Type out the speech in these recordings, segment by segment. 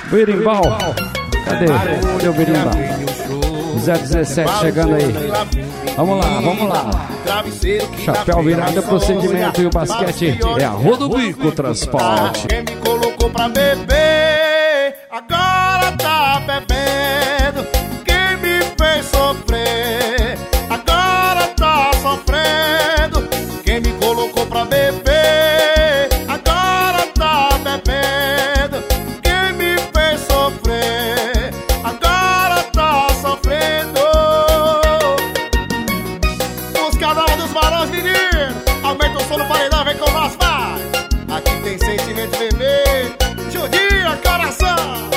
Berimbau. Cadê o Berimbau? 017 chegando aí. Vamos lá. Chapéu virado, procedimento e o basquete é a Rodobico Transporte. Quem me colocou pra beber, agora tá bebendo. Quem me fez sofrer, agora tá sofrendo. Quem me colocou pra beber, agora tá bebendo. Quem me fez sofrer, agora tá sofrendo. Os canais dos varões, menino, aumenta o som no paredão, vem com nós, vai. Aqui tem sentimento, bebê. Judia, coração.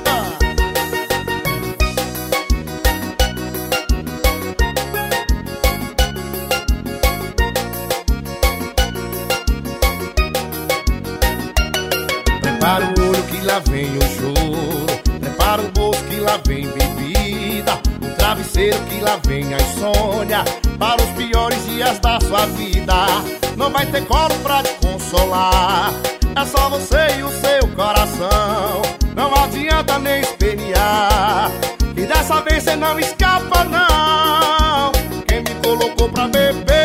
Prepara o olho que lá vem o choro. Prepara o bolso que lá vem bebida. O travesseiro que lá vem a insônia. Para os piores dias da sua vida. Não vai ter colo pra te consolar. É só você e o seu coração. Não adianta nem espernear. E dessa vez você não escapa não. Quem me colocou pra beber,